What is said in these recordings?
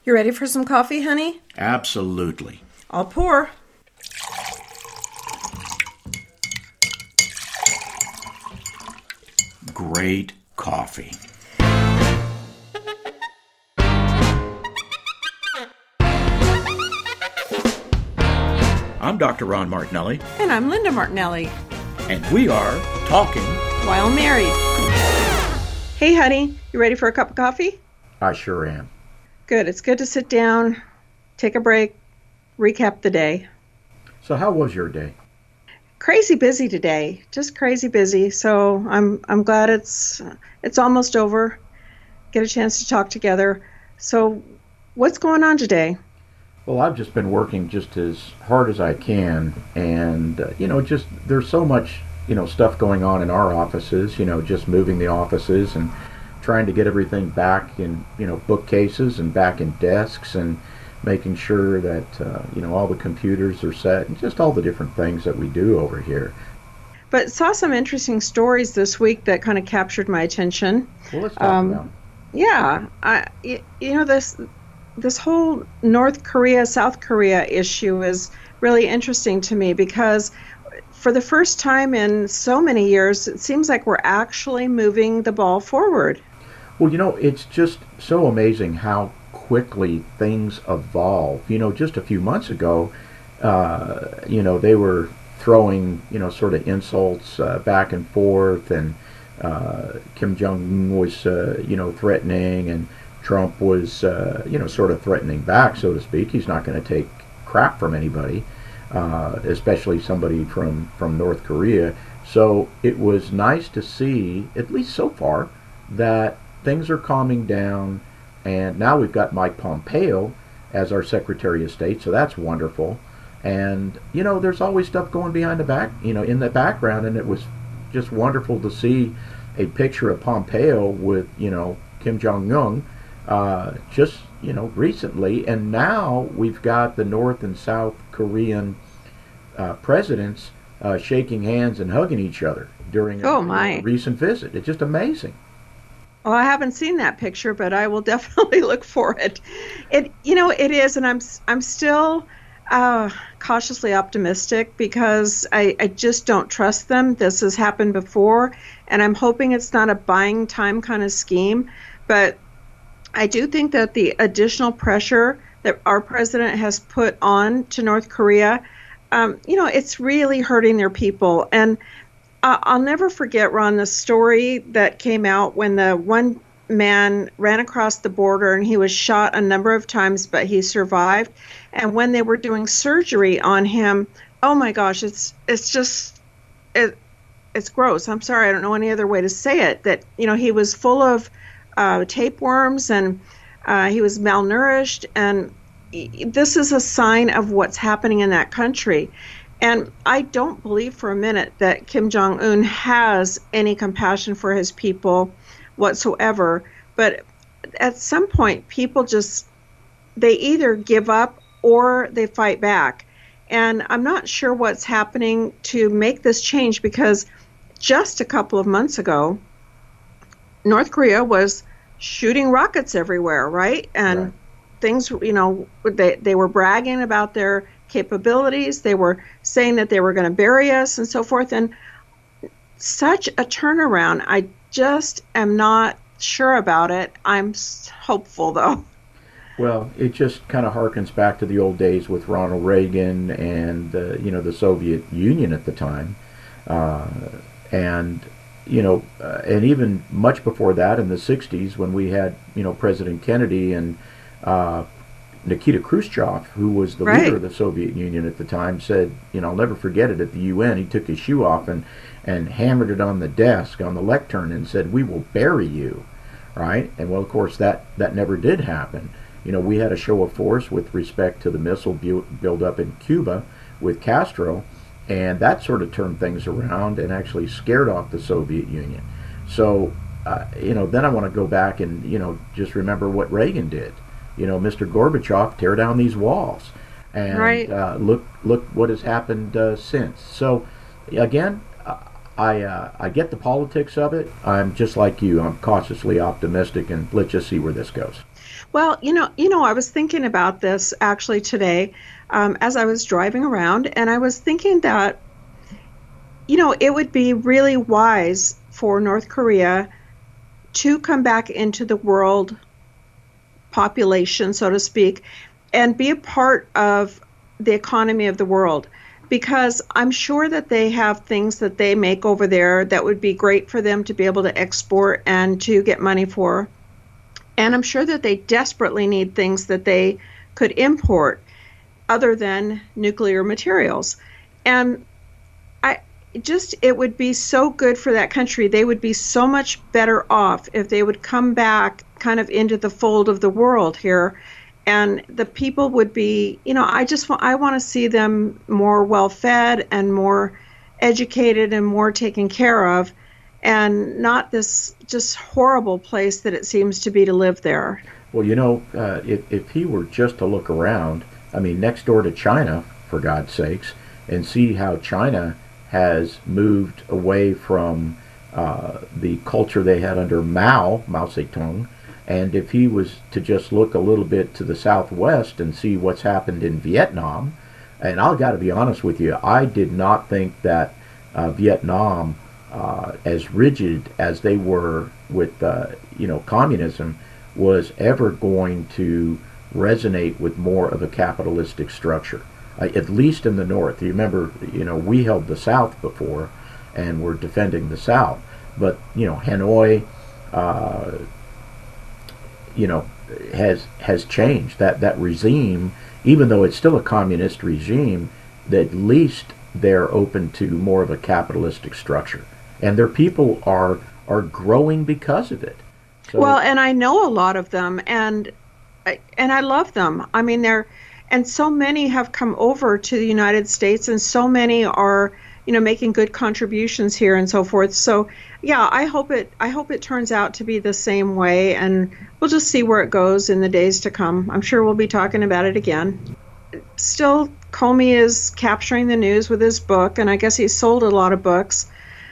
You ready for some coffee, honey? Absolutely. I'll pour. Great coffee. I'm Dr. Ron Martinelli. And I'm Linda Martinelli. And we are talking while married. Hey, honey, you ready for a cup of coffee? I sure am. Good. It's good to sit down, take a break, recap the day. So how was your day? Crazy busy today. Just crazy busy. So I'm glad it's almost over. Get a chance to talk together. So what's going on today? Well, I've just been working just as hard as I can, and just there's so much stuff going on in our offices. Just moving the offices and trying to get everything back in bookcases and back in desks, and making sure that all the computers are set, and just all the different things that we do over here. But saw some interesting stories this week that kind of captured my attention. Well, let's talk about. Yeah, this whole North Korea, South Korea issue is really interesting to me, because for the first time in so many years, it seems like we're actually moving the ball forward. Well, it's just so amazing how quickly things evolve. Just a few months ago, they were throwing, sort of insults back and forth, and Kim Jong-un was, threatening, and Trump was, sort of threatening back, so to speak. He's not going to take crap from anybody, especially somebody from North Korea. So it was nice to see, at least so far, that things are calming down, and now we've got Mike Pompeo as our Secretary of State, so that's wonderful. And, there's always stuff going behind the back, in the background, and it was just wonderful to see a picture of Pompeo with, Kim Jong-un, just recently, and now we've got the North and South Korean presidents shaking hands and hugging each other during a recent visit. It's just amazing. Well, I haven't seen that picture, but I will definitely look for it. It is, and I'm still cautiously optimistic, because I just don't trust them. This has happened before, and I'm hoping it's not a buying time kind of scheme, but I do think that the additional pressure that our president has put on to North Korea, it's really hurting their people. And I'll never forget, Ron, the story that came out when the one man ran across the border and he was shot a number of times, but he survived. And when they were doing surgery on him, oh my gosh, it's gross. I'm sorry, I don't know any other way to say it. That he was full of tapeworms, and he was malnourished, and this is a sign of what's happening in that country. And I don't believe for a minute that Kim Jong-un has any compassion for his people whatsoever. But at some point, people they either give up or they fight back. And I'm not sure what's happening to make this change, because just a couple of months ago, North Korea was shooting rockets everywhere, right? And right. Things, they were bragging about their capabilities. They were saying that they were going to bury us and so forth. And such a turnaround. I just am not sure about it. I'm hopeful, though. Well, it just kind of harkens back to the old days with Ronald Reagan and the Soviet Union at the time, and even much before that, in the 60s, when we had President Kennedy and Nikita Khrushchev, who was the leader of the Soviet Union at the time, said, I'll never forget it, at the UN, he took his shoe off and hammered it on the desk, on the lectern, and said, "We will bury you," right? And well, of course, that never did happen. We had a show of force with respect to the missile build-up in Cuba with Castro, and that sort of turned things around and actually scared off the Soviet Union. So, then I want to go back and, just remember what Reagan did. Mr. Gorbachev, tear down these walls. And look what has happened since. So, again, I get the politics of it. I'm just like you. I'm cautiously optimistic, and let's just see where this goes. Well, I was thinking about this actually today, as I was driving around, and I was thinking that, it would be really wise for North Korea to come back into the world population, so to speak, and be a part of the economy of the world. Because I'm sure that they have things that they make over there that would be great for them to be able to export and to get money for. And I'm sure that they desperately need things that they could import other than nuclear materials. And I it would be so good for that country. They would be so much better off if they would come back kind of into the fold of the world here. And the people would be, I want to see them more well fed and more educated and more taken care of, and not this just horrible place that it seems to be to live there. Well, if he were just to look around, I mean, next door to China, for God's sakes, and see how China has moved away from the culture they had under Mao Zedong, and if he was to just look a little bit to the southwest and see what's happened in Vietnam, and I've got to be honest with you, I did not think that Vietnam, as rigid as they were with communism, was ever going to resonate with more of a capitalistic structure, at least in the north. You remember, we held the south before, and we're defending the south, but Hanoi, has changed. That regime, even though it's still a communist regime, that at least they're open to more of a capitalistic structure, and their people are growing because of it. So, well, and I know a lot of them, and I love them. I mean, and so many have come over to the United States, and so many are, making good contributions here and so forth. So, yeah, I hope it turns out to be the same way, and we'll just see where it goes in the days to come. I'm sure we'll be talking about it again. Still, Comey is capturing the news with his book, and I guess he's sold a lot of books.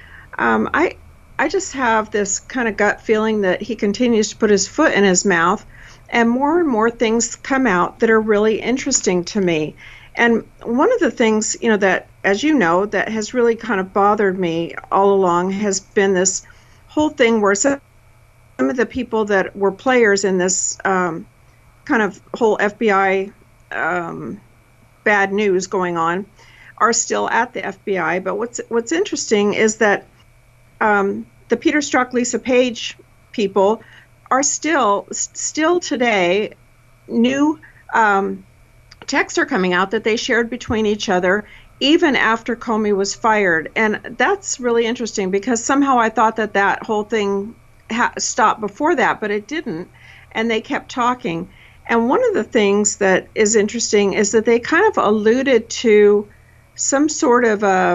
I just have this kind of gut feeling that he continues to put his foot in his mouth, and more things come out that are really interesting to me. And one of the things, that, as you know, that has really kind of bothered me all along has been this whole thing where some of the people that were players in this kind of whole FBI bad news going on are still at the FBI. But what's interesting is that the Peter Strzok, Lisa Page people are still today, new texts are coming out that they shared between each other even after Comey was fired. And that's really interesting, because somehow I thought that whole thing stopped before that, but it didn't, and they kept talking. And one of the things that is interesting is that they kind of alluded to some sort of a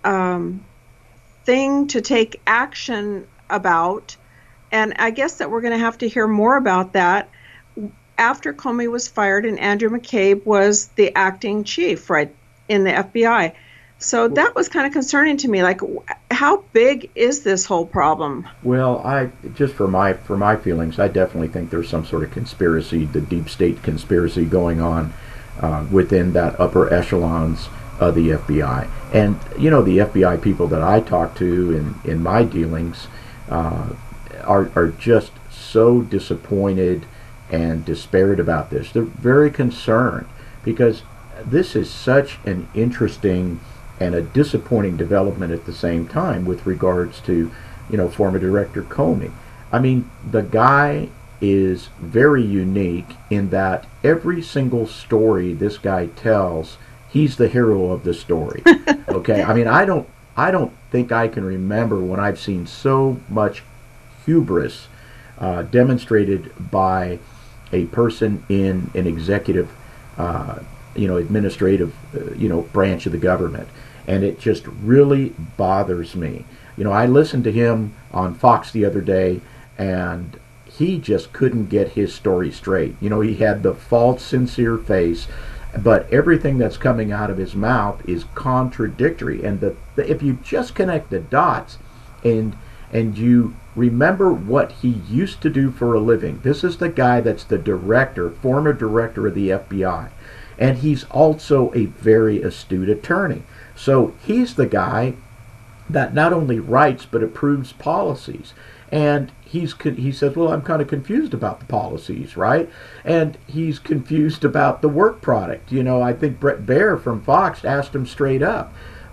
thing to take action about, and I guess that we're going to have to hear more about that after Comey was fired and Andrew McCabe was the acting chief, right, in the FBI. So that was kind of concerning to me. Like, how big is this whole problem? Well, I just for my feelings, I definitely think there's some sort of conspiracy, the deep state conspiracy going on within that upper echelons of the FBI. And the FBI people that I talk to in my dealings are just so disappointed and despaired about this. They're very concerned, because this is such an interesting and a disappointing development at the same time with regards to, former Director Comey. I mean, the guy is very unique in that every single story this guy tells, he's the hero of the story. Okay? I mean, I don't think I can remember when I've seen so much hubris demonstrated by a person in an executive, administrative, branch of the government. And it just really bothers me. I listened to him on Fox the other day, and he just couldn't get his story straight. He had the false, sincere face, but everything that's coming out of his mouth is contradictory. And if you just connect the dots, and and you remember what he used to do for a living. This is the guy that's the director, former director of the FBI. And he's also a very astute attorney. So he's the guy that not only writes but approves policies. And he says, well, I'm kind of confused about the policies, right? And he's confused about the work product. I think Brett Baer from Fox asked him straight up,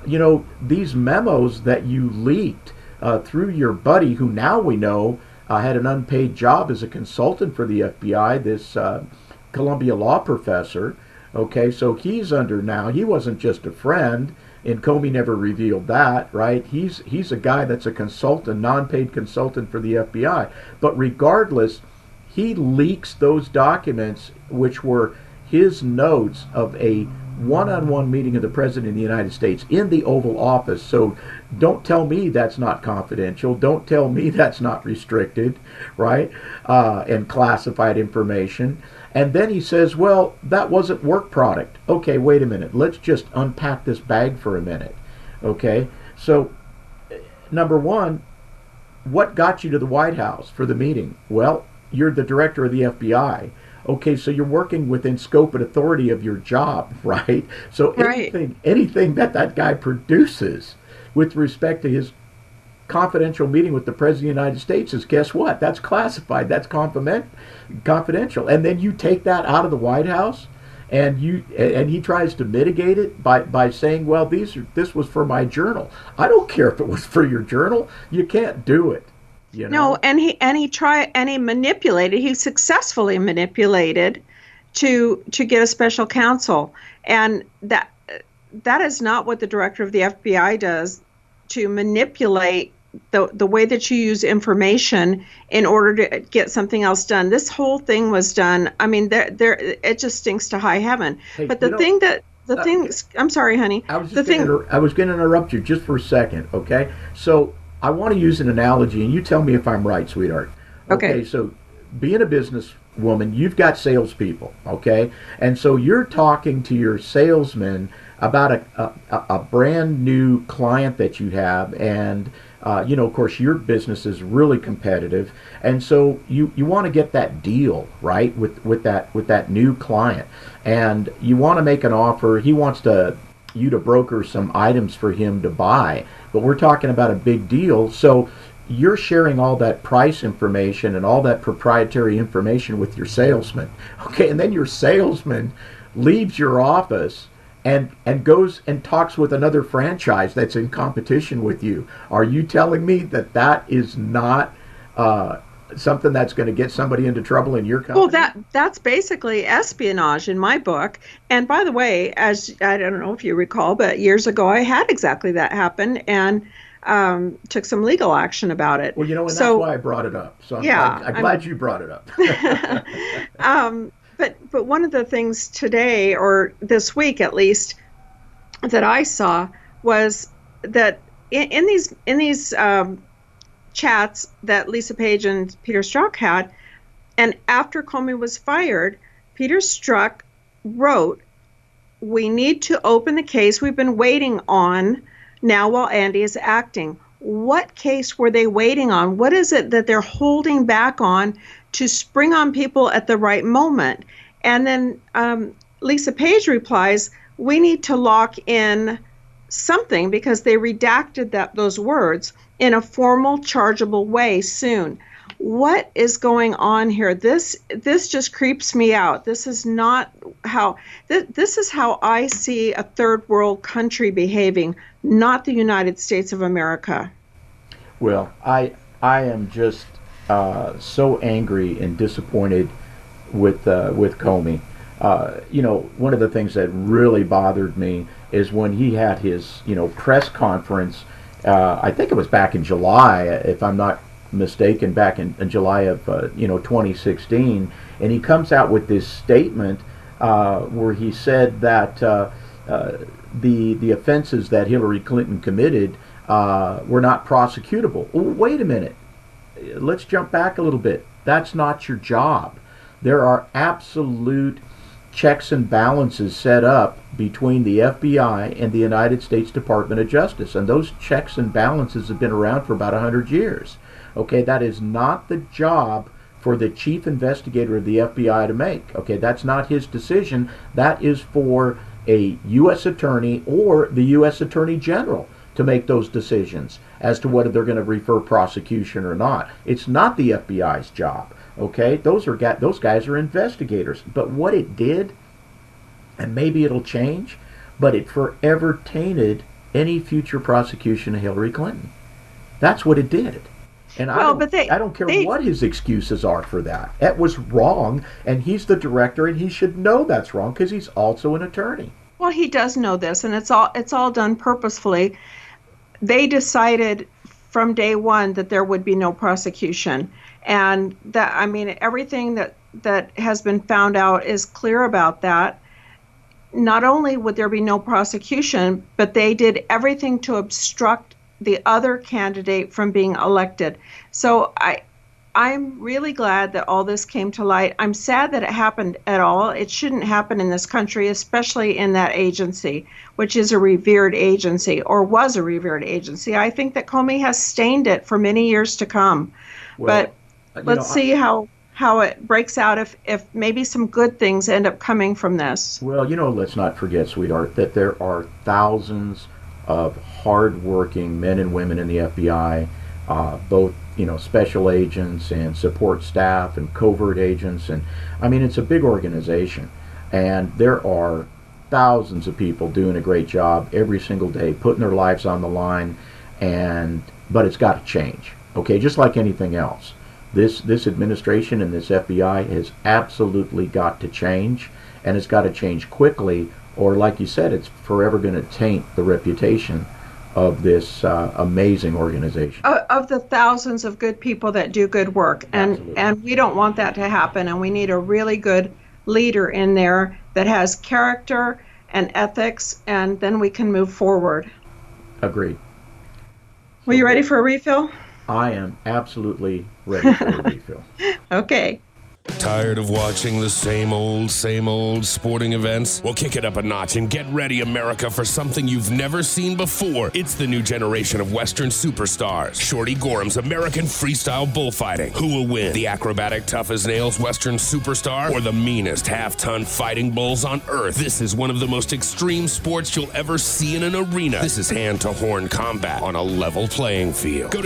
these memos that you leaked through your buddy, who now we know had an unpaid job as a consultant for the FBI, this Columbia law professor. Okay, so he's under now. He wasn't just a friend, and Comey never revealed that, right? He's a guy that's a consultant, non-paid consultant for the FBI. But regardless, he leaks those documents, which were his notes of a one-on-one meeting of the President of the United States in the Oval Office. So don't tell me that's not confidential. Don't tell me that's not restricted, right? And classified information. And then he says, well, that wasn't work product. Okay, wait a minute. Let's just unpack this bag for a minute. Okay, so number one, what got you to the White House for the meeting? Well, you're the director of the FBI. Okay, so you're working within scope and authority of your job, right? So anything that guy produces with respect to his confidential meeting with the President of the United States is, guess what? That's classified. That's confidential. And then you take that out of the White House, and he tries to mitigate it by saying, well, this was for my journal. I don't care if it was for your journal. You can't do it. No, and he manipulated. He successfully manipulated to get a special counsel, and that is not what the director of the FBI does, to manipulate the way that you use information in order to get something else done. This whole thing was done. I mean, it just stinks to high heaven. Hey, but I'm sorry, honey. I was going to interrupt you just for a second. Okay, so I want to use an analogy, and you tell me if I'm right, sweetheart. Okay, so being a businesswoman, you've got salespeople, okay? And so you're talking to your salesman about a brand new client that you have, and of course, your business is really competitive, and so you want to get that deal, right, with that new client, and you want to make an offer. He wants you to broker some items for him to buy, but we're talking about a big deal, so you're sharing all that price information and all that proprietary information with your salesman. Okay, and then your salesman leaves your office and goes and talks with another franchise that's in competition with you. Are you telling me that is not something that's going to get somebody into trouble in your company? Well, that's basically espionage in my book. And by the way, as I don't know if you recall, but years ago I had exactly that happen, and took some legal action about it. Well, and that's why I brought it up. So I'm glad you brought it up. But one of the things today, or this week at least, that I saw was that in these chats that Lisa Page and Peter Strzok had, and after Comey was fired, Peter Strzok wrote, "We need to open the case we've been waiting on now while Andy is acting." What case were they waiting on? What is it that they're holding back on to spring on people at the right moment? And then Lisa Page replies, "We need to lock in something because they redacted those words in a formal, chargeable way soon." What is going on here? This just creeps me out. This is not how this is how I see a third world country behaving, not the United States of America. Well, I am just so angry and disappointed with Comey. One of the things that really bothered me is when he had his press conference. I think it was back in July, if I'm not mistaken, back in July of 2016, and he comes out with this statement where he said that the offenses that Hillary Clinton committed were not prosecutable. Well, wait a minute. Let's jump back a little bit. That's not your job. There are absolute checks and balances set up between the FBI and the United States Department of Justice, and those checks and balances have been around for about 100 years. Okay, that is not the job for the chief investigator of the FBI to make. Okay, that's not his decision. That is for a U.S. attorney or the U.S. Attorney General to make those decisions as to whether they're going to refer prosecution or not. It's not the FBI's job. Okay, those guys are investigators. But what it did, and maybe it'll change, but it forever tainted any future prosecution of Hillary Clinton. That's what it did. And I don't care what his excuses are for that. That was wrong, and he's the director, and he should know that's wrong because he's also an attorney. Well, he does know this, and it's all done purposefully. They decided from day one that there would be no prosecution, and that, I mean, everything that has been found out is clear about that. Not only would there be no prosecution, but they did everything to obstruct the other candidate from being elected. So I'm really glad that all this came to light. I'm sad that it happened at all. It shouldn't happen in this country, especially in that agency, which is a revered agency, or was a revered agency. I think that Comey has stained it for many years to come. Well, but let's see how it breaks out, if maybe some good things end up coming from this. Well, let's not forget, sweetheart, that there are thousands of hard-working men and women in the FBI, both special agents and support staff and covert agents, and I mean, it's a big organization, and there are thousands of people doing a great job every single day, putting their lives on the line, but it's got to change. Okay, just like anything else, this administration and this FBI has absolutely got to change, and it's got to change quickly, or like you said, it's forever going to taint the reputation of this amazing organization. Of the thousands of good people that do good work. And we don't want that to happen, and we need a really good leader in there that has character and ethics, and then we can move forward. Agreed. Were you ready for a refill? I am absolutely ready for a refill. Okay. Tired of watching the same old sporting events? Well, kick it up a notch and get ready, America, for something you've never seen before. It's the new generation of Western superstars. Shorty Gorham's American Freestyle Bullfighting. Who will win? The acrobatic, tough-as-nails Western superstar or the meanest half-ton fighting bulls on earth? This is one of the most extreme sports you'll ever see in an arena. This is hand-to-horn combat on a level playing field. Go to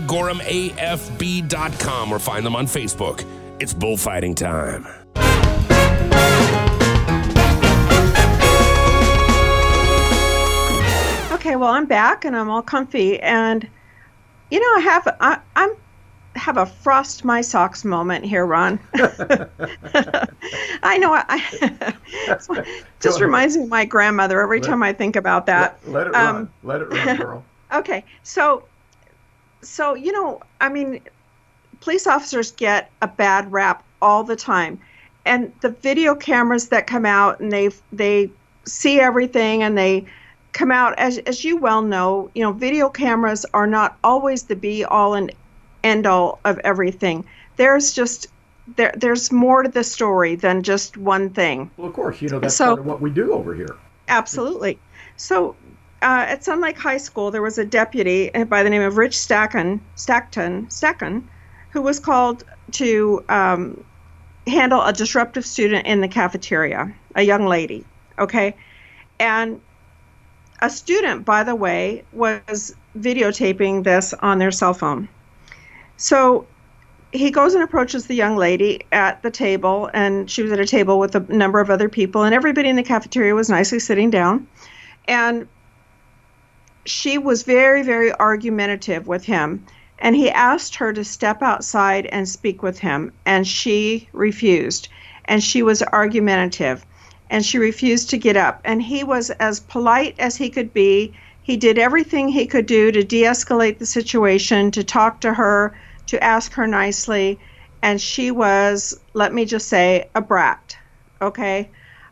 ShortyGorhamAFB.com or find them on Facebook. It's bullfighting time. Okay, well, I'm back and I'm all comfy, and I have a frost my socks moment here, Ron. I know. Just reminds me of my grandmother every time I think about that. Let it run. Let it run, girl. Okay, so I mean, police officers get a bad rap all the time, and the video cameras that come out and they see everything, and they come out, as you well know, video cameras are not always the be all and end all of everything. There's more to the story than just one thing. Well, of course, that's part of what we do over here. Absolutely. So at Sun Lake High School, there was a deputy by the name of Rich Stacken, who was called to handle a disruptive student in the cafeteria, a young lady, okay? And a student, by the way, was videotaping this on their cell phone. So he goes and approaches the young lady at the table, and she was at a table with a number of other people, and everybody in the cafeteria was nicely sitting down. And she was very, very argumentative with him. And he asked her to step outside and speak with him, and she refused. And she was argumentative, and she refused to get up. And he was as polite as he could be. He did everything he could do to de-escalate the situation, to talk to her, to ask her nicely. And she was, let me just say, a brat, okay?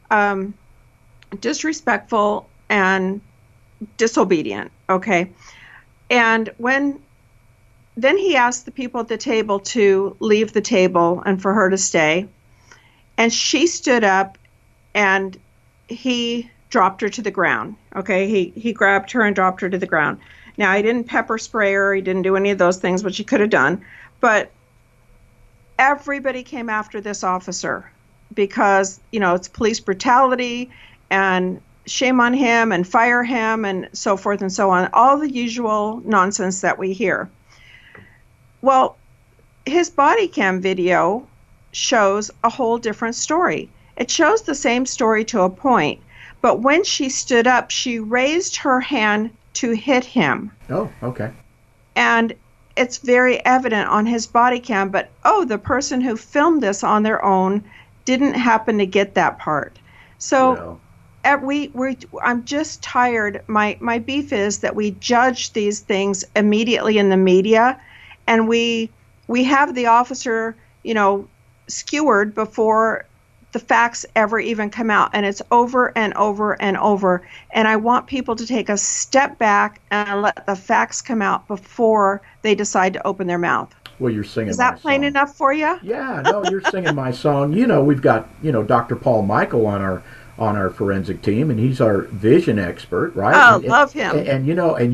Disrespectful and disobedient, okay? And then he asked the people at the table to leave the table and for her to stay. And she stood up and he dropped her to the ground. Okay, he grabbed her and dropped her to the ground. Now, he didn't pepper spray her, he didn't do any of those things, which he could have done, but everybody came after this officer because, it's police brutality and shame on him and fire him and so forth and so on, all the usual nonsense that we hear. Well, his body cam video shows a whole different story. It shows the same story to a point, but when she stood up, she raised her hand to hit him. Oh, okay. And it's very evident on his body cam, but the person who filmed this on their own didn't happen to get that part. So I'm just tired. My beef is that we judge these things immediately in the media, and we have the officer, skewered before the facts ever even come out, and it's over and over and over. And I want people to take a step back and let the facts come out before they decide to open their mouth. Well, you're singing. Is that plain enough for you? Yeah, no, you're singing my song. We've got Dr. Paul Michael on our forensic team, and he's our vision expert, right? Oh, love him. And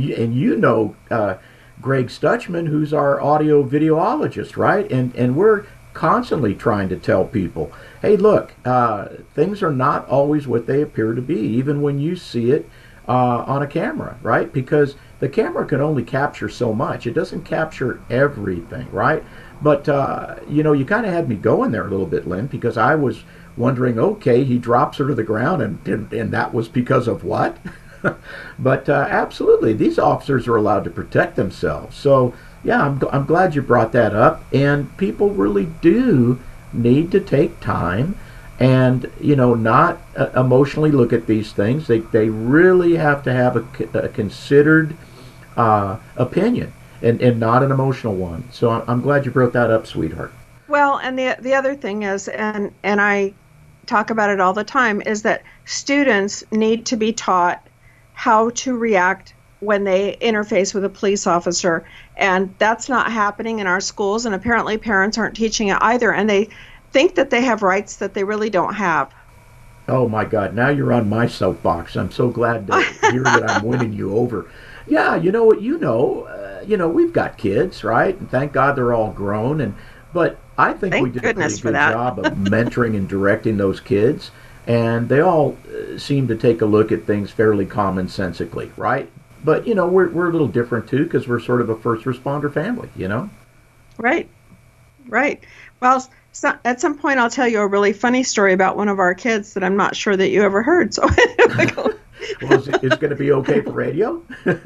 Greg Stutchman, who's our audio videologist, right? And we're constantly trying to tell people, hey, look, things are not always what they appear to be, even when you see it on a camera, right? Because the camera can only capture so much. It doesn't capture everything, right? But, you kind of had me going there a little bit, Lynn, because I was wondering, okay, he drops her to the ground, and that was because of what? But absolutely, these officers are allowed to protect themselves. So, yeah, I'm glad you brought that up. And people really do need to take time and, not emotionally look at these things. They really have to have a considered opinion and not an emotional one. So I'm glad you brought that up, sweetheart. Well, and the other thing is, and I talk about it all the time, is that students need to be taught how to react when they interface with a police officer, and that's not happening in our schools, and apparently parents aren't teaching it either, and they think that they have rights that they really don't have. Oh my God, now you're on my soapbox. I'm so glad to hear that I'm winning you over. Yeah, we've got kids, right? And thank God they're all grown, but I think we did a pretty good job of mentoring and directing those kids, and they all seem to take a look at things fairly commonsensically, right? But, we're a little different, too, because we're sort of a first responder family, Right. Well, at some point I'll tell you a really funny story about one of our kids that I'm not sure that you ever heard. So, well, is it going to be okay for radio?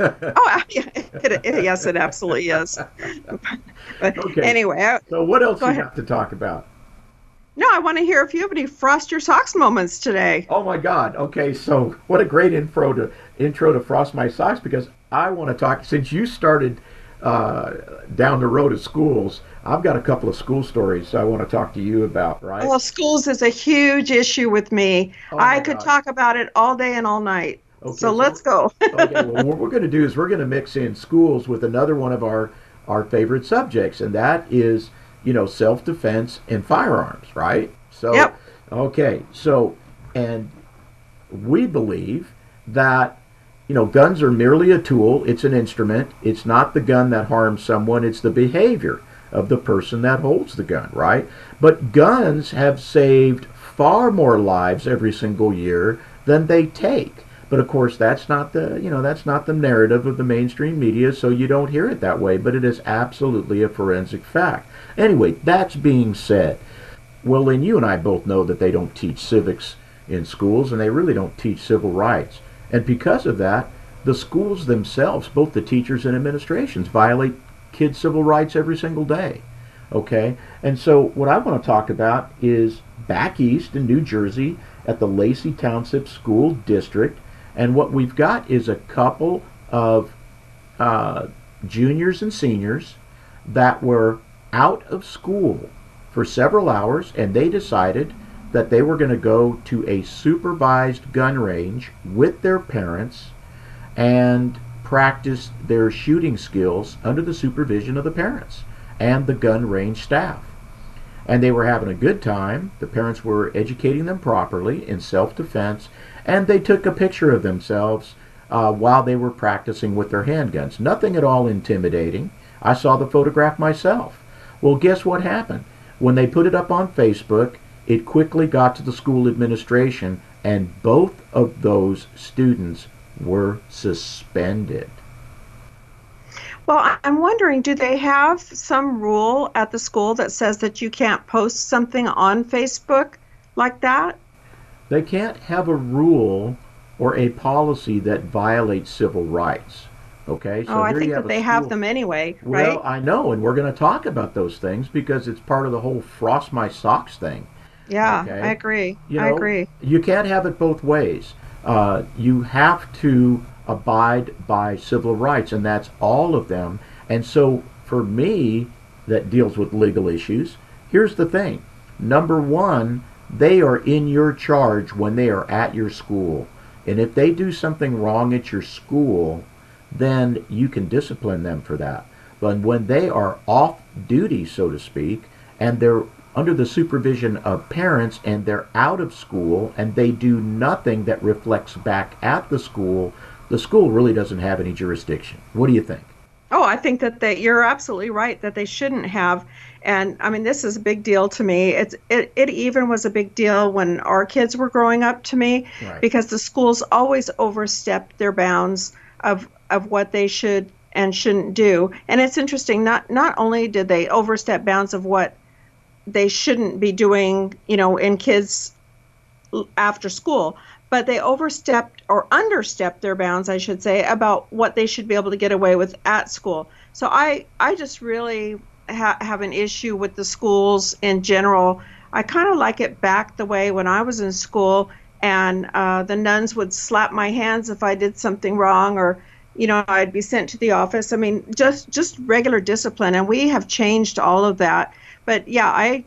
Yes, it absolutely is. But okay. Anyway. So what else you have to talk about? No, I want to hear if you have any Frost Your Socks moments today. Oh my God. Okay, so what a great intro to Frost My Socks, because I want to talk, since you started down the road of schools, I've got a couple of school stories I want to talk to you about, right? Well, schools is a huge issue with me. I could talk about it all day and all night. Okay, so let's go. Okay, well, what we're going to do is we're going to mix in schools with another one of our favorite subjects, and that is self-defense and firearms, right? So, yep. Okay, so, and we believe that, guns are merely a tool. It's an instrument. It's not the gun that harms someone. It's the behavior of the person that holds the gun, right? But guns have saved far more lives every single year than they take. But of course, that's not the narrative of the mainstream media, so you don't hear it that way. But it is absolutely a forensic fact. Anyway, that's being said. Well, then you and I both know that they don't teach civics in schools, and they really don't teach civil rights. And because of that, the schools themselves, both the teachers and administrations, violate kids' civil rights every single day. Okay? And so what I want to talk about is back east in New Jersey at the Lacey Township School District. And what we've got is a couple of juniors and seniors that were out of school for several hours, and they decided that they were going to go to a supervised gun range with their parents and practice their shooting skills under the supervision of the parents and the gun range staff. and they were having a good time. The parents were educating them properly in self-defense, and they took a picture of themselves while they were practicing with their handguns. Nothing at all intimidating. I saw the photograph myself. Well, guess what happened? When they put it up on Facebook, it quickly got to the school administration, and both of those students were suspended. Well, I'm wondering, do they have some rule at the school that says that you can't post something on Facebook like that? They can't have a rule or a policy that violates civil rights. Okay, so I think that they have them anyway, right? Well, I know, and we're going to talk about those things because it's part of the whole frost my socks thing. Yeah, okay? I agree. I agree. You can't have it both ways. You have to abide by civil rights, and that's all of them. And so for me, that deals with legal issues, here's the thing. Number one, they are in your charge when they are at your school. And if they do something wrong at your school, then you can discipline them for that. But when they are off duty, so to speak, and they're under the supervision of parents and they're out of school and they do nothing that reflects back at the school really doesn't have any jurisdiction. What do you think? Oh, I think that you're absolutely right that they shouldn't have. And I mean, this is a big deal to me. It even was a big deal when our kids were growing up to me, right, because the schools always overstepped their bounds of what they should and shouldn't do. And it's interesting, not only did they overstep bounds of what they shouldn't be doing, in kids after school, but they overstepped or understepped their bounds, I should say, about what they should be able to get away with at school. So I just really have an issue with the schools in general. I kind of like it back the way when I was in school and the nuns would slap my hands if I did something wrong, or I'd be sent to the office. I mean, just regular discipline, and we have changed all of that. But yeah,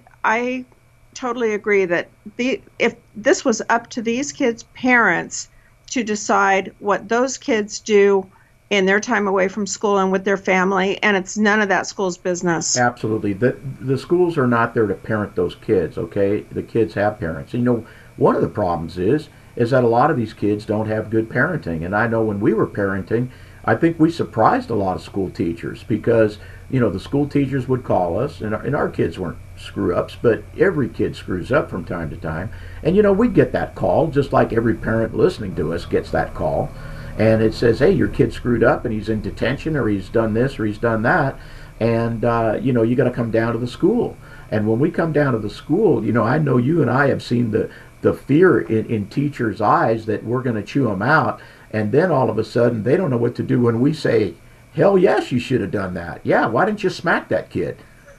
I totally agree that if this was up to these kids' parents to decide what those kids do in their time away from school and with their family, and it's none of that school's business. Absolutely. The schools are not there to parent those kids, okay? The kids have parents. One of the problems is that a lot of these kids don't have good parenting. And I know when we were parenting, I think we surprised a lot of school teachers because, the school teachers would call us, and our kids weren't screw-ups, but every kid screws up from time to time. And, we'd get that call, just like every parent listening to us gets that call. And it says, hey, your kid screwed up and he's in detention, or he's done this or he's done that. And, you got to come down to the school. And when we come down to the school, I know you and I have seen the fear in teachers' eyes that we're going to chew them out. And then all of a sudden, they don't know what to do when we say, hell yes, you should have done that. Yeah, why didn't you smack that kid?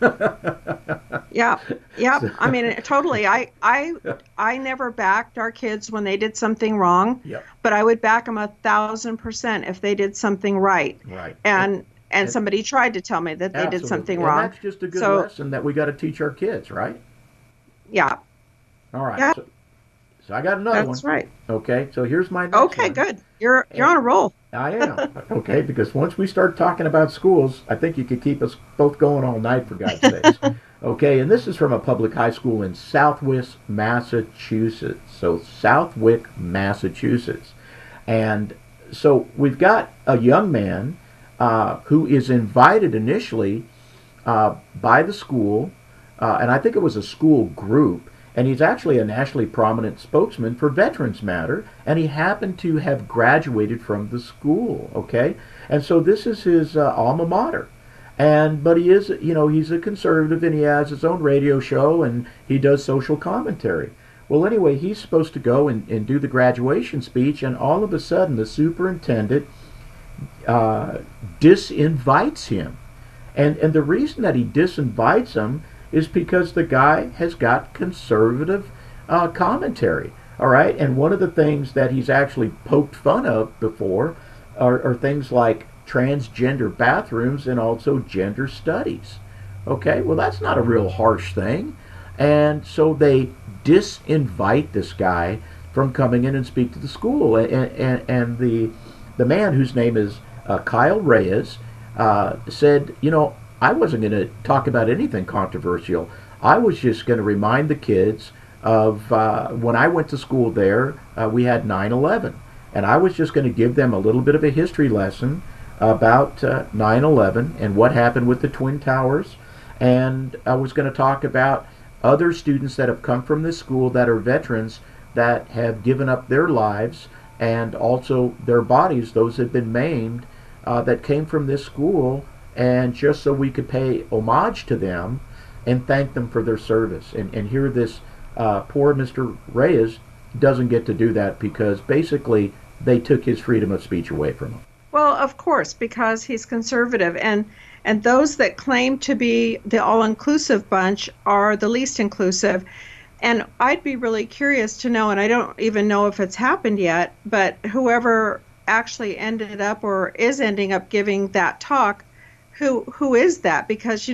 Yeah. I mean, totally. I never backed our kids when they did something wrong, yep, but I would back them 1,000% if they did something right. Right. And somebody tried to tell me that they did something and wrong. That's just a good lesson that we got to teach our kids, right? Yeah. All right. Yeah. So I got another one. That's right. Okay, so here's my next Okay, one. Good. You're on a roll. I am. Okay, because once we start talking about schools, I think you could keep us both going all night, for God's sakes. Okay, and this is from a public high school in Southwick, Massachusetts. So Southwick, Massachusetts. And so we've got a young man who is invited initially by the school, and I think it was a school group, and he's actually a nationally prominent spokesman for Veterans Matter, and he happened to have graduated from the school, okay? And so this is his alma mater. But he is, he's a conservative, and he has his own radio show, and he does social commentary. Well, anyway, he's supposed to go and do the graduation speech, and all of a sudden the superintendent disinvites him. And the reason that he disinvites him is because the guy has got conservative commentary, all right? And one of the things that he's actually poked fun of before are things like transgender bathrooms and also gender studies. Okay, well, that's not a real harsh thing. And so they disinvite this guy from coming in and speak to the school. And the man, whose name is Kyle Reyes, said, I wasn't going to talk about anything controversial. I was just going to remind the kids of when I went to school there, we had 9/11. And I was just going to give them a little bit of a history lesson about 9/11 and what happened with the Twin Towers. And I was going to talk about other students that have come from this school that are veterans that have given up their lives and also their bodies, those that have been maimed, that came from this school, and just so we could pay homage to them and thank them for their service. And here this poor Mr. Reyes doesn't get to do that because basically they took his freedom of speech away from him. Well, of course, because he's conservative, and those that claim to be the all-inclusive bunch are the least inclusive. And I'd be really curious to know, and I don't even know if it's happened yet, but whoever actually ended up or is ending up giving that talk, who is that? Because,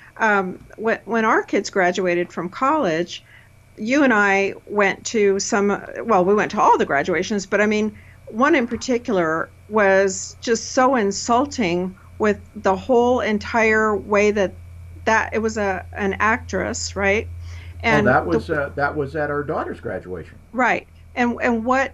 when our kids graduated from college, you and I went to we went to all the graduations, but I mean, one in particular was just so insulting with the whole entire way that it was an actress, right? And that was at our daughter's graduation. Right. And what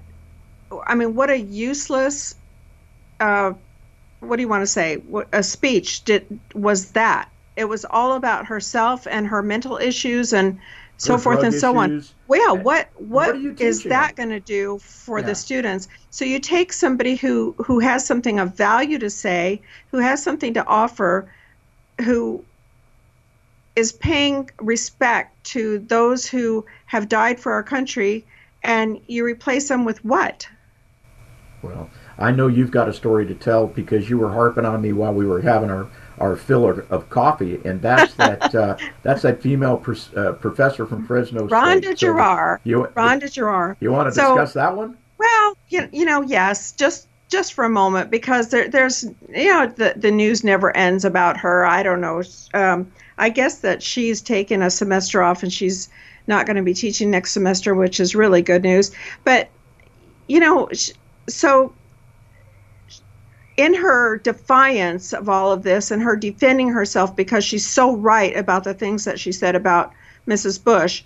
a useless, what do you want to say? A speech was that. It was all about herself and her mental issues and so forth and so on. Well, yeah, what is that going to do for the students? So you take somebody who has something of value to say, who has something to offer, who is paying respect to those who have died for our country, and you replace them with what? Well, I know you've got a story to tell because you were harping on me while we were having our fill of coffee, and that's that female professor from Fresno State. Rhonda Girard. Rhonda Girard. You want to discuss that one? Well, yes, just for a moment, because there's the news never ends about her. I don't know. I guess that she's taken a semester off and she's not going to be teaching next semester, which is really good news. But so in her defiance of all of this and her defending herself because she's so right about the things that she said about Mrs. Bush,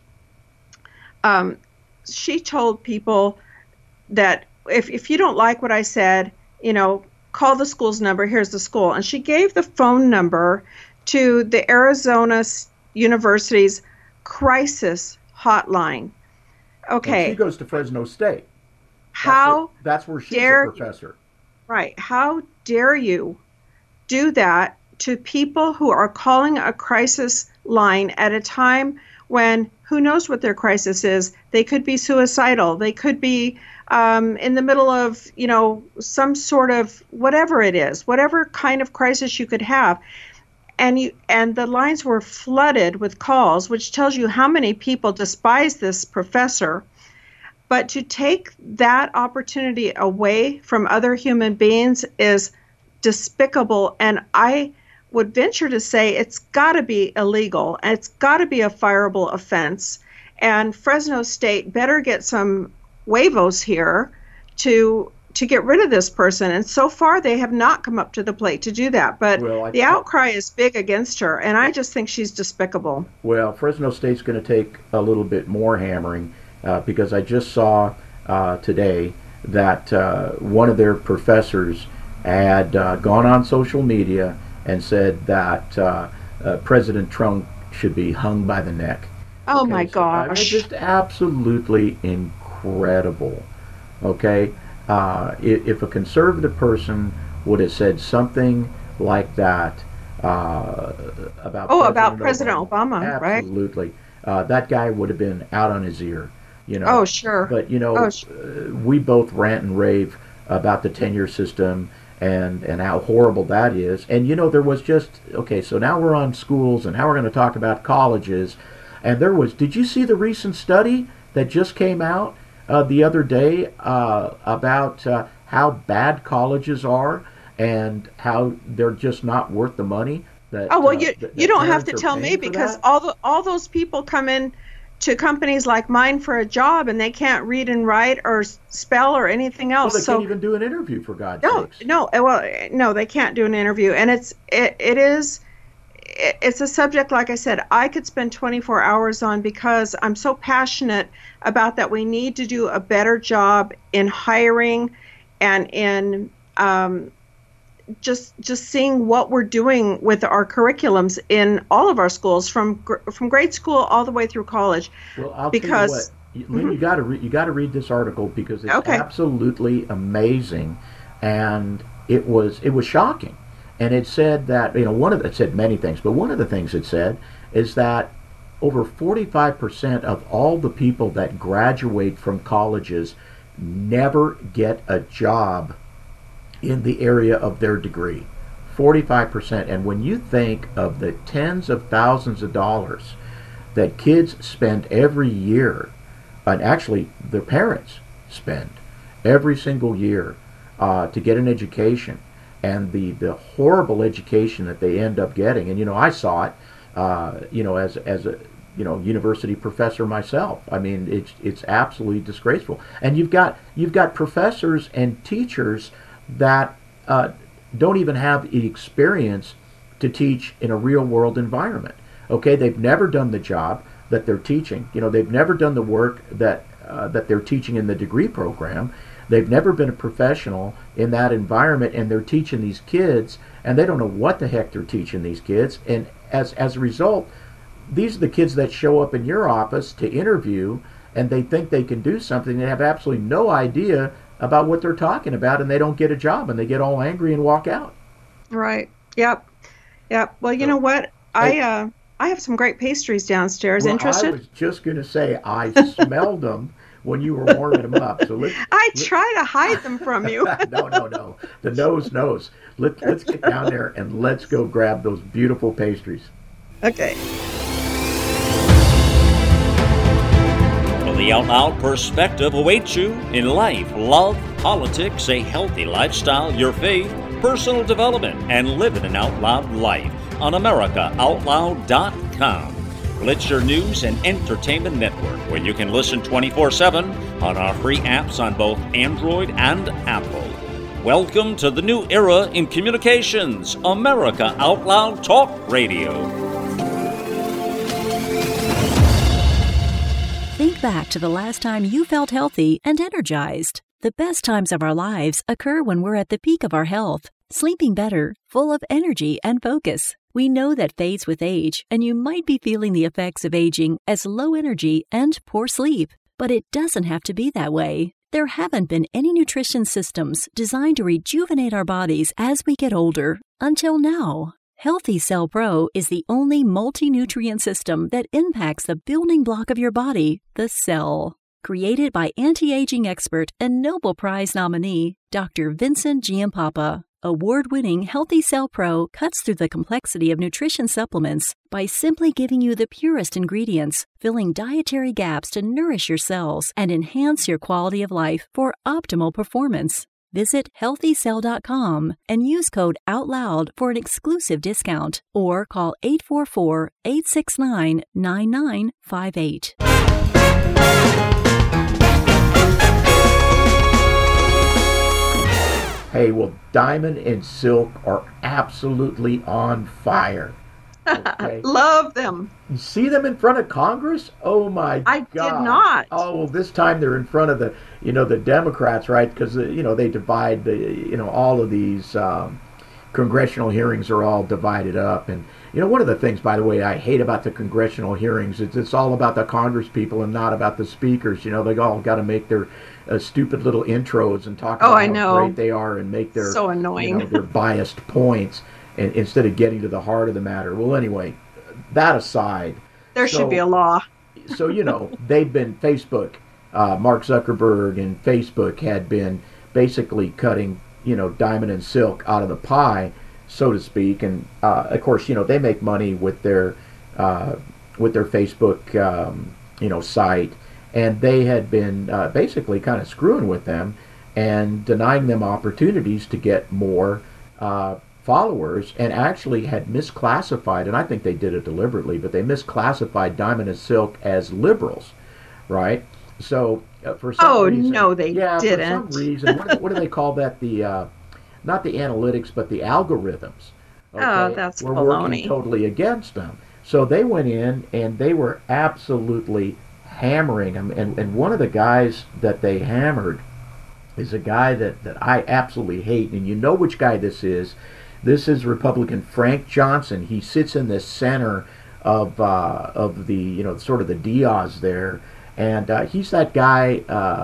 she told people that if you don't like what I said, call the school's number. Here's the school. And she gave the phone number to the Arizona University's crisis hotline. Okay. And she goes to Fresno State. That's where she's a professor. Right. How dare you do that to people who are calling a crisis line at a time when who knows what their crisis is? They could be suicidal. They could be in the middle of, some sort of whatever it is, whatever kind of crisis you could have. And the lines were flooded with calls, which tells you how many people despise this professor. But to take that opportunity away from other human beings is despicable. And I would venture to say it's got to be illegal. And it's got to be a fireable offense. And Fresno State better get some huevos here to get rid of this person. And so far, they have not come up to the plate to do that. But the outcry is big against her. And I just think she's despicable. Well, Fresno State's going to take a little bit more hammering. Because I just saw today that one of their professors had gone on social media and said that President Trump should be hung by the neck. Oh, okay, my gosh. It's just absolutely incredible. Okay? If a conservative person would have said something like that about President Obama, right? Absolutely. That guy would have been out on his ear. Oh, sure. But, we both rant and rave about the tenure system and how horrible that is. And, there was so now we're on schools and now we're going to talk about colleges. And did you see the recent study that just came out the other day about how bad colleges are and how they're just not worth the money? You don't have to tell me because all those people come in to companies like mine for a job and they can't read and write or spell or anything else. Well, they can't even do an interview, for God's sakes. No, they can't do an interview. And it it's a subject, like I said, I could spend 24 hours on because I'm so passionate about that. We need to do a better job in hiring and in just seeing what we're doing with our curriculums in all of our schools, from grade school all the way through college. Well, I'll because tell you what, Lynn, you got to read this article because it's Okay. absolutely amazing, and it was shocking. And it said that, it said many things, but one of the things it said is that over 45% of all the people that graduate from colleges never get a job in the area of their degree. 45%. And when you think of the tens of thousands of dollars that kids spend every year, and actually their parents spend every single year to get an education, and the horrible education that they end up getting. And I saw it as a university professor myself. I mean, it's absolutely disgraceful. And you've got professors and teachers that don't even have the experience to teach in a real world environment. Okay, they've never done the job that they're teaching. They've never done the work that they're teaching in the degree program. They've never been a professional in that environment, and they're teaching these kids, and they don't know what the heck they're teaching these kids. And as a result, these are the kids that show up in your office to interview, and they think they can do something. They have absolutely no idea about what they're talking about, and they don't get a job, and they get all angry and walk out. Right. Yep. Well, you know what? I have some great pastries downstairs. Well, Interested? I was just going to say, I smelled them when you were warming them up. So I try to hide them from you. No. The nose knows. Let's get down there and let's go grab those beautiful pastries. Okay. The Out Loud perspective awaits you in life, love, politics, a healthy lifestyle, your faith, personal development, and living an out loud life on AmericaOutloud.com. Well, it's your news and entertainment network where you can listen 24/7 on our free apps on both Android and Apple. Welcome to the new era in communications, America Out Loud Talk Radio. Think back to the last time you felt healthy and energized. The best times of our lives occur when we're at the peak of our health, sleeping better, full of energy and focus. We know that fades with age, and you might be feeling the effects of aging as low energy and poor sleep. But it doesn't have to be that way. There haven't been any nutrition systems designed to rejuvenate our bodies as we get older until now. Healthy Cell Pro is the only multi-nutrient system that impacts the building block of your body, the cell. Created by anti-aging expert and Nobel Prize nominee, Dr. Vincent Giampapa, award-winning Healthy Cell Pro cuts through the complexity of nutrition supplements by simply giving you the purest ingredients, filling dietary gaps to nourish your cells and enhance your quality of life for optimal performance. Visit healthycell.com and use code OUTLOUD for an exclusive discount, or call 844-869-9958. Hey, well, Diamond and Silk are absolutely on fire. Okay. Love them. You see them in front of Congress? Oh my God! I did not. Oh, well, this time they're in front of the Democrats, right? Because they divide all of these congressional hearings are all divided up. And one of the things, by the way, I hate about the congressional hearings is it's all about the Congress people and not about the speakers. They all got to make their stupid little intros and talk about how great they are and make their so annoying their biased points. And instead of getting to the heart of the matter. Well, anyway, that aside, there should be a law. So they've been Facebook. Mark Zuckerberg and Facebook had been basically cutting Diamond and Silk out of the pie, so to speak. And of course, they make money with their Facebook site, and they had been basically kind of screwing with them and denying them opportunities to get more followers, and actually had misclassified, and I think they did it deliberately, but they misclassified Diamond and Silk as liberals, right? So for some reason, no, they didn't. For some reason, what do they call that? The not the analytics, but the algorithms. Oh, that's were working baloney. totally against them. So they went in and they were absolutely hammering them. And one of the guys that they hammered is a guy that I absolutely hate. And you know which guy this is. This is Republican Frank Johnson. He sits in the center of the, you know, sort of the Diaz there. And he's that guy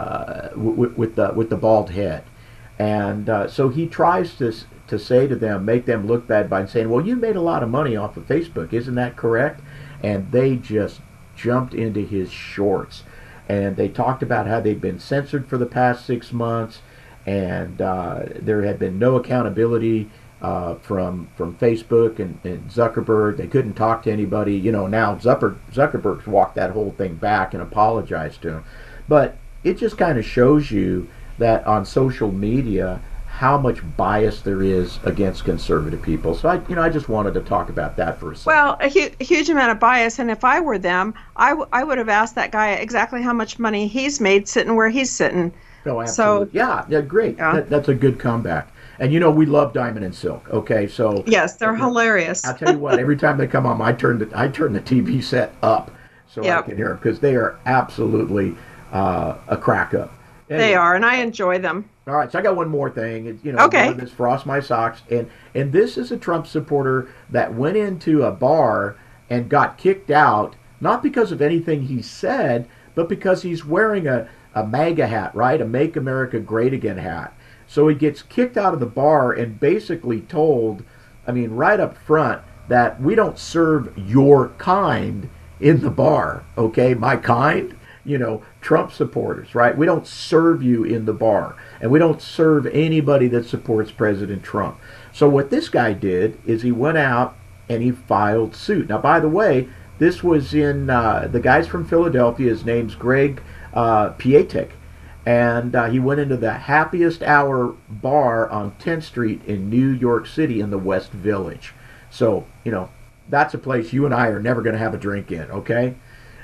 with the bald head. And so he tries to say to them, make them look bad by saying, well, you made a lot of money off of Facebook, isn't that correct? And they just jumped into his shorts. And they talked about how they'd been censored for the past 6 months, and there had been no accountability from Facebook and Zuckerberg. They couldn't talk to anybody. You know, now Zuckerberg's walked that whole thing back and apologized to him. But it just kind of shows you that on social media how much bias there is against conservative people. So I just wanted to talk about that for a second. Well, a huge amount of bias, and if I were them, I would have asked that guy exactly how much money he's made sitting where he's sitting. Oh, absolutely. So, yeah, great. Yeah. That's a good comeback. And you know, we love Diamond and Silk. Okay, so yes, they're hilarious. I'll tell you what. Every time they come on, I turn the TV set up so I can hear them, because they are absolutely a crack up. Anyway. They are, and I enjoy them. All right, so I got one more thing. You know, okay. This Frost My Socks, and this is a Trump supporter that went into a bar and got kicked out, not because of anything he said, but because he's wearing a MAGA hat, right? A Make America Great Again hat. So he gets kicked out of the bar and basically told, I mean, right up front, that we don't serve your kind in the bar, okay? My kind? You know, Trump supporters, right? We don't serve you in the bar, and we don't serve anybody that supports President Trump. So what this guy did is he went out and he filed suit. Now, by the way, this was in the guy's from Philadelphia. His name's Greg Pietek, and he went into the Happiest Hour bar on 10th Street in New York City in the West Village. So, you know, that's a place you and I are never going to have a drink in, okay?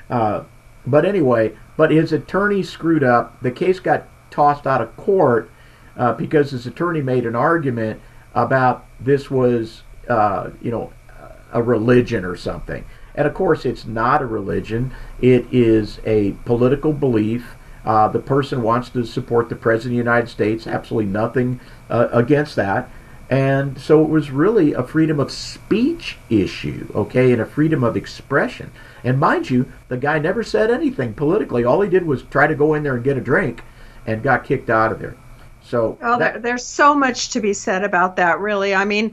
But anyway, but his attorney screwed up. The case got tossed out of court because his attorney made an argument about this was, you know, a religion or something. And of course, it's not a religion. It is a political belief. The person wants to support the President of the United States. Absolutely nothing against that. And so it was really a freedom of speech issue, okay, and a freedom of expression. And mind you, the guy never said anything politically. All he did was try to go in there and get a drink and got kicked out of there. So there's so much to be said about that, really. I mean,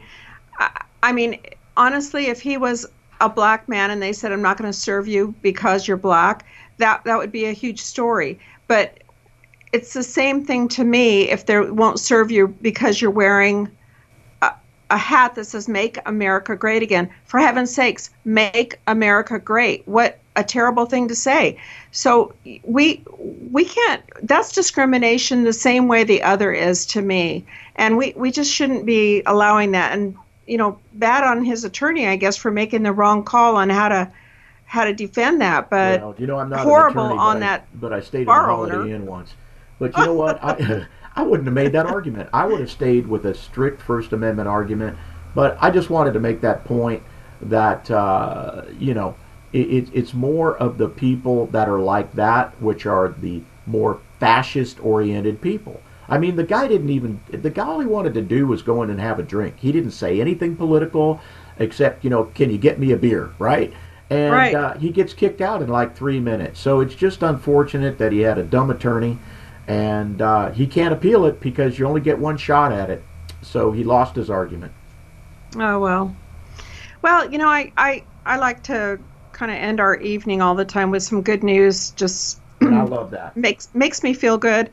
honestly, if he was a black man and they said, I'm not going to serve you because you're black, that would be a huge story. But it's the same thing to me if they won't serve you because you're wearing a hat that says Make America Great Again. For heaven's sakes, make America great. What a terrible thing to say. So we can't, that's discrimination the same way the other is to me. And we just shouldn't be allowing that. And, you know, bad on his attorney, I guess, for making the wrong call on how to defend that. But well, you know, I'm not horrible an attorney, on that but I stayed in bar a Holiday owner. Inn once. But you know what? I wouldn't have made that argument. I would have stayed with a strict First Amendment argument. But I just wanted to make that point that, you know, it's more of the people that are like that, which are the more fascist-oriented people. I mean, the guy all he wanted to do was go in and have a drink. He didn't say anything political except, you know, can you get me a beer, right? And right. He gets kicked out in like 3 minutes. So it's just unfortunate that he had a dumb attorney. And he can't appeal it because you only get one shot at it. So he lost his argument. Oh, well. Well, you know, I like to kind of end our evening all the time with some good news. Just and I love that. Makes me feel good.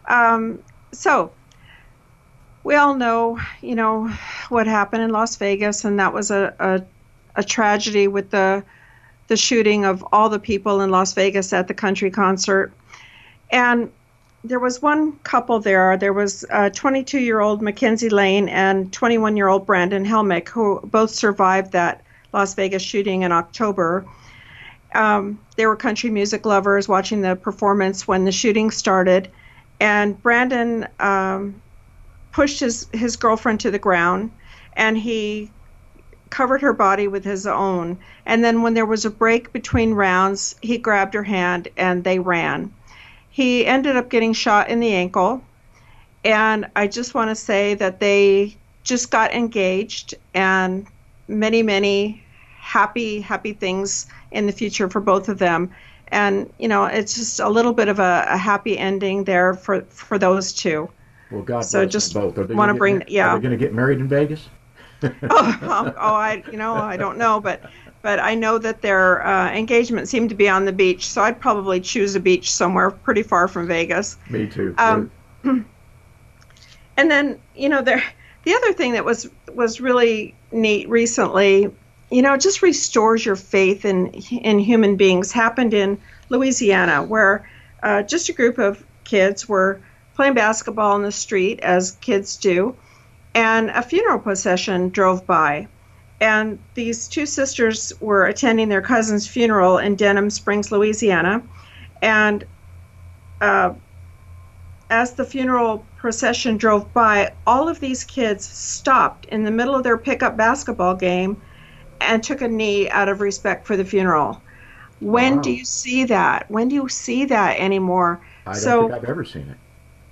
So we all know, you know, what happened in Las Vegas, and that was a tragedy with the shooting of all the people in Las Vegas at the country concert. And there was one couple there. There was 22-year-old Mackenzie Lane and 21-year-old Brandon Helmick, who both survived that Las Vegas shooting in October. They were country music lovers watching the performance when the shooting started. And Brandon pushed his girlfriend to the ground, and he covered her body with his own. And then when there was a break between rounds, he grabbed her hand and they ran. He ended up getting shot in the ankle. And I just want to say that they just got engaged, and many, many happy things in the future for both of them. And, it's just a little bit of a happy ending there for those two. Well, God so bless just them both. Want to bring, yeah. Are they going to get married in Vegas? I don't know, but I know that their engagement seemed to be on the beach, so I'd probably choose a beach somewhere pretty far from Vegas. Me too. And then, the other thing that was really neat recently, just restores your faith in human beings, happened in Louisiana, where just a group of kids were playing basketball in the street, as kids do, and a funeral procession drove by. And these two sisters were attending their cousin's funeral in Denham Springs, Louisiana. And as the funeral procession drove by, all of these kids stopped in the middle of their pickup basketball game and took a knee out of respect for the funeral. When Wow. do you see that? When do you see that anymore? I don't think I've ever seen it.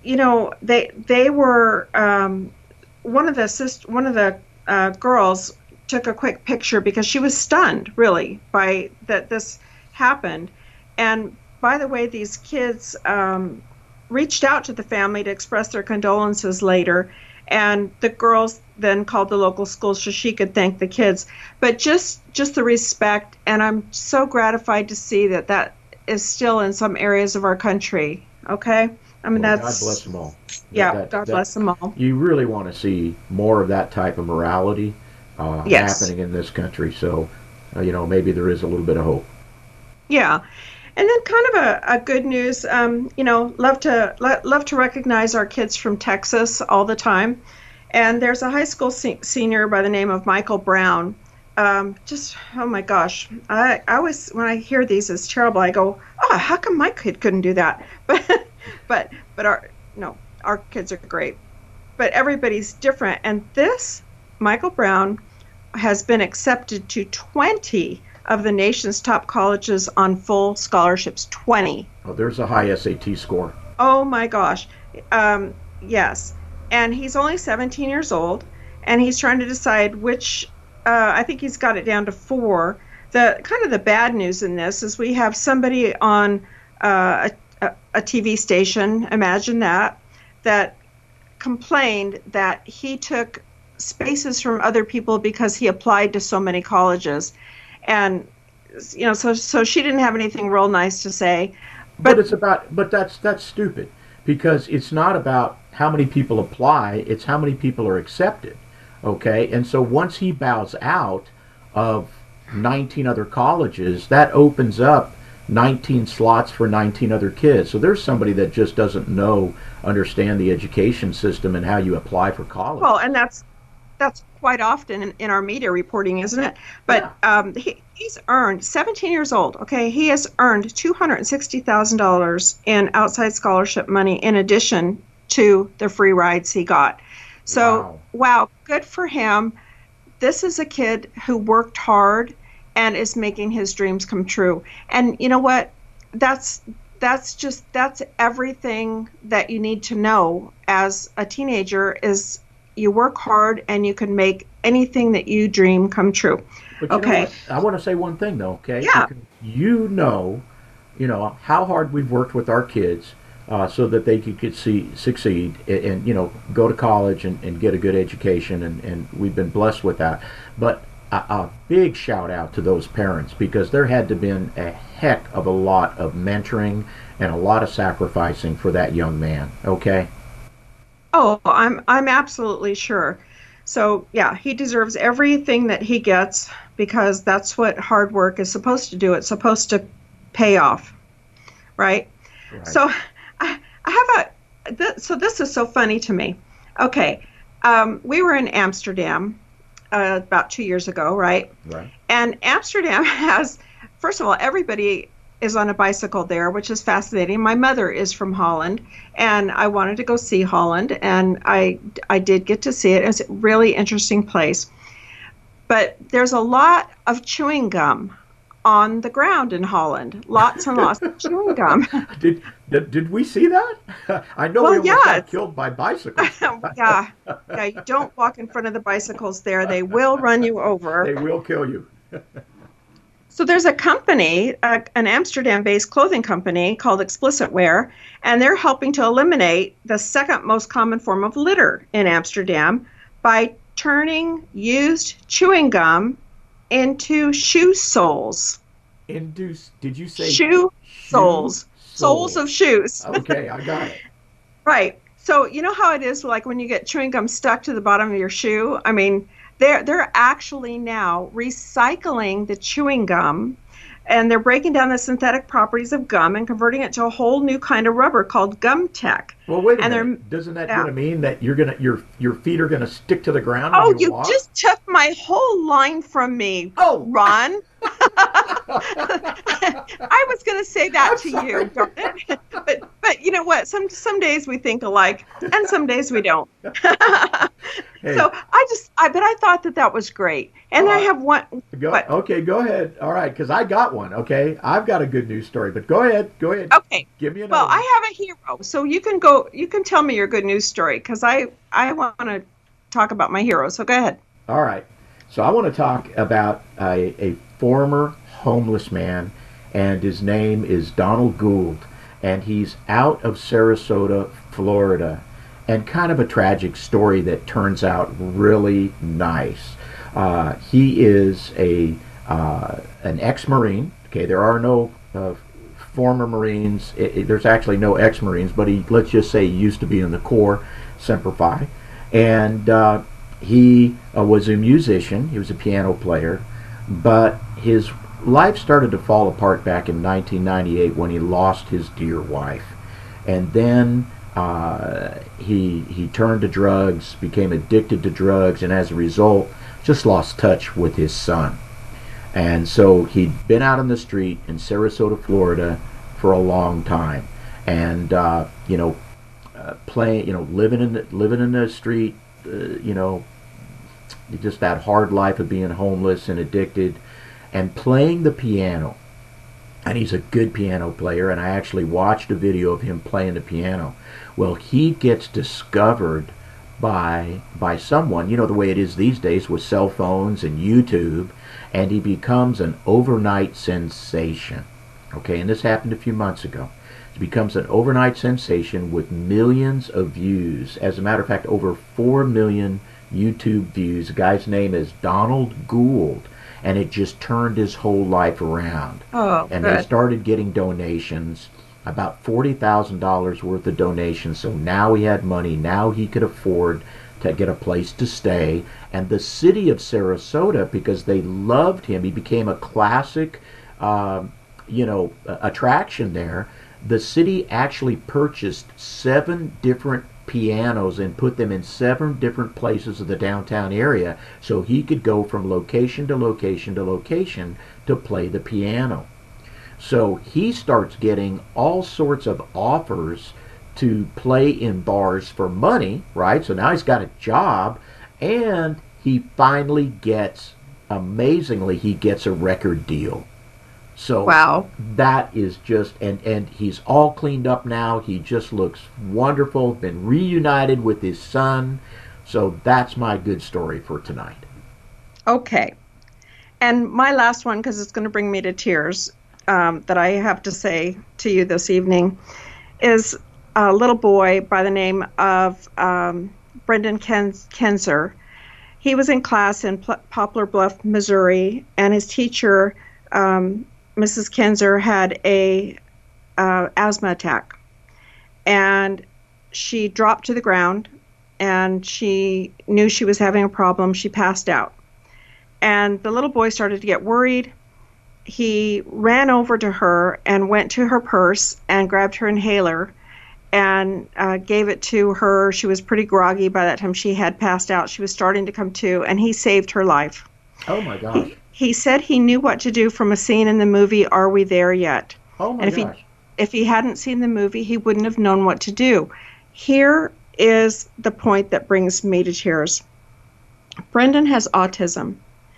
They were one of the girls took a quick picture because she was stunned, really, by that this happened. And by the way, these kids reached out to the family to express their condolences later, and the girls then called the local school so she could thank the kids. But just the respect, and I'm so gratified to see that is still in some areas of our country. Okay, I mean, Well, that's God bless them all. Yeah, God bless them all. You really want to see more of that type of morality Yes. happening in this country. So, maybe there is a little bit of hope. Yeah. And then kind of a good news, love to recognize our kids from Texas all the time. And there's a high school senior by the name of Michael Brown. Oh my gosh. I always, when I hear these, it's terrible. I go, how come my kid couldn't do that? But our kids are great. But everybody's different. And this Michael Brown has been accepted to 20 of the nation's top colleges on full scholarships. 20. Oh, there's a high SAT score. Oh my gosh. Yes. And he's only 17 years old, and he's trying to decide which, I think he's got it down to 4. The bad news in this is we have somebody on a TV station, imagine that complained that he took spaces from other people because he applied to so many colleges. And so she didn't have anything real nice to say. But that's stupid, because it's not about how many people apply, it's how many people are accepted. Okay? And so once he bows out of 19 other colleges, that opens up 19 slots for 19 other kids. So there's somebody that just doesn't understand the education system and how you apply for college. Well, and that's quite often in our media reporting, isn't it? But Yeah. He's earned, 17 years old, okay, he has earned $260,000 in outside scholarship money in addition to the free rides he got. So, wow, good for him. This is a kid who worked hard and is making his dreams come true. And you know what? That's everything that you need to know as a teenager is you work hard and you can make anything that you dream come true. But you know Okay. what? I want to say one thing, though, okay? Yeah. Because you know how hard we've worked with our kids so that they could succeed and go to college and get a good education, and we've been blessed with that. But a big shout out to those parents, because there had to have been a heck of a lot of mentoring and a lot of sacrificing for that young man, okay? Oh, I'm absolutely sure. So yeah, he deserves everything that he gets because that's what hard work is supposed to do. It's supposed to pay off, right? So I have so this is so funny to me. Okay, we were in Amsterdam about 2 years ago, right? Right. And Amsterdam has, first of all, everybody is on a bicycle there, which is fascinating. My mother is from Holland, and I wanted to go see Holland, and I did get to see it. It's a really interesting place. But there's a lot of chewing gum on the ground in Holland. Lots and lots of chewing gum. Did we see that? I know Well, we almost got yeah. killed by bicycles. Yeah. You don't walk in front of the bicycles there. They will run you over. They will kill you. So there's a company, an Amsterdam-based clothing company called Explicit Wear, and they're helping to eliminate the second most common form of litter in Amsterdam by turning used chewing gum into shoe soles. Did you say Shoe soles. Soles of shoes. Okay, I got it. Right. So you know how it is, like when you get chewing gum stuck to the bottom of your shoe? I mean, they're actually now recycling the chewing gum, and they're breaking down the synthetic properties of gum and converting it to a whole new kind of rubber called GumTech. Well, wait a minute. Doesn't that going to mean that your feet are going to stick to the ground? Oh, when you you walk? just took my whole line from me. Oh, Ron. I was going to say that to you, darn it. But you know what? Some days we think alike, and some days we don't. Hey. So I thought that was great. And I have one. Okay, go ahead. All right, because I got one. Okay, I've got a good news story, but go ahead. Okay. Give me another. Well, one. I have a hero, so you can go. You can tell me your good news story because I want to talk about my hero. So go ahead. All right. So I want to talk about a former homeless man, and his name is Donald Gould, and he's out of Sarasota, Florida, and kind of a tragic story that turns out really nice. He is an ex-Marine. Okay, there are no former Marines. There's actually no ex-Marines, but let's just say he used to be in the Corps, Semper Fi, and he was a musician. He was a piano player, but his life started to fall apart back in 1998 when he lost his dear wife, and then he turned to drugs, became addicted to drugs, and as a result, just lost touch with his son. And so he'd been out on the street in Sarasota, Florida, for a long time, and playing, living in the street, just that hard life of being homeless and addicted, and playing the piano. And he's a good piano player, and I actually watched a video of him playing the piano. Well, he gets discovered by someone, the way it is these days with cell phones and YouTube, and he becomes an overnight sensation. Okay, and this happened a few months ago. He becomes an overnight sensation with millions of views. As a matter of fact, over 4 million YouTube views. The guy's name is Donald Gould, and it just turned his whole life around. Oh, and good. They started getting donations, about $40,000 worth of donations. So now he had money. Now he could afford to get a place to stay. And the city of Sarasota, because they loved him, he became a classic, attraction there. The city actually purchased 7 different pianos and put them in 7 different places of the downtown area so he could go from location to location to location to play the piano. So he starts getting all sorts of offers to play in bars for money, right? So now he's got a job, and he finally gets, amazingly, he gets a record deal. So wow. That is just, and he's all cleaned up now. He just looks wonderful, been reunited with his son. So that's my good story for tonight. Okay. And my last one, because it's going to bring me to tears, that I have to say to you this evening, is a little boy by the name of Brendan Kenzer. He was in class in Poplar Bluff, Missouri, and his teacher, Mrs. Kenzer, had a asthma attack, and she dropped to the ground, and she knew she was having a problem. She passed out, and the little boy started to get worried. He ran over to her and went to her purse and grabbed her inhaler and gave it to her. She was pretty groggy by that time. She had passed out. She was starting to come to, and he saved her life. Oh my gosh. He said he knew what to do from a scene in the movie Are We There Yet? Oh my gosh. If he hadn't seen the movie, he wouldn't have known what to do. Here is the point that brings me to tears. Brendan has autism.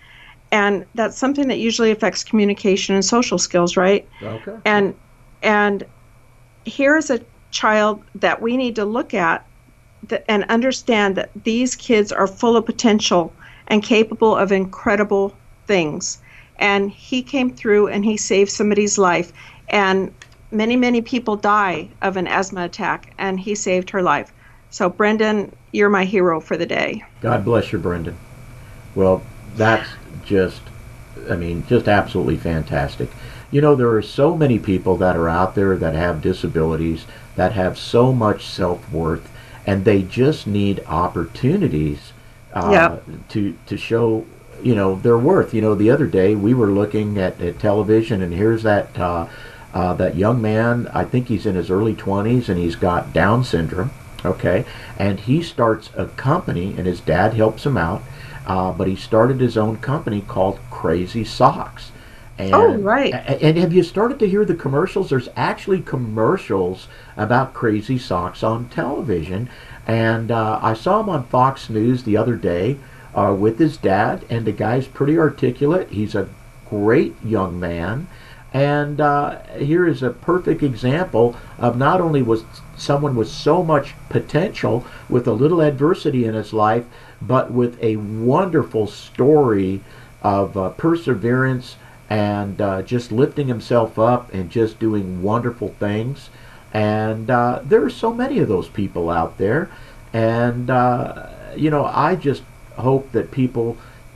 And that's something that usually affects communication and social skills, right? Okay. And here is a child that we need to look at and understand that these kids are full of potential and capable of incredible things. And he came through and he saved somebody's life. And many, many people die of an asthma attack, and he saved her life. So, Brendan, you're my hero for the day. God bless you, Brendan. Well, that's just absolutely fantastic. You know, there are so many people that are out there that have disabilities, that have so much self-worth, and they just need opportunities to show, their worth. The other day we were looking at television, and here's that young man. I think he's in his early 20s, and he's got Down syndrome. Okay, and he starts a company, and his dad helps him out. But he started his own company called Crazy Socks. And, right. And have you started to hear the commercials? There's actually commercials about Crazy Socks on television. And I saw him on Fox News the other day with his dad, and the guy's pretty articulate. He's a great young man. And here is a perfect example of not only was someone with so much potential with a little adversity in his life, but with a wonderful story of perseverance and just lifting himself up and just doing wonderful things. And there are so many of those people out there. And, I just hope that people,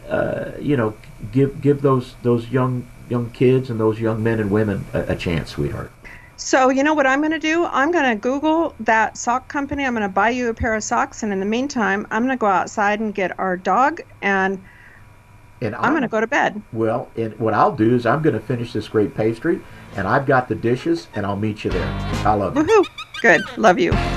give those young kids and those young men and women a chance, sweetheart. So you know what I'm going to do? I'm going to Google that sock company. I'm going to buy you a pair of socks. And in the meantime, I'm going to go outside and get our dog, and I'm going to go to bed. Well, what I'll do is I'm going to finish this great pastry, and I've got the dishes, and I'll meet you there. I love you. Woohoo! Good. Love you.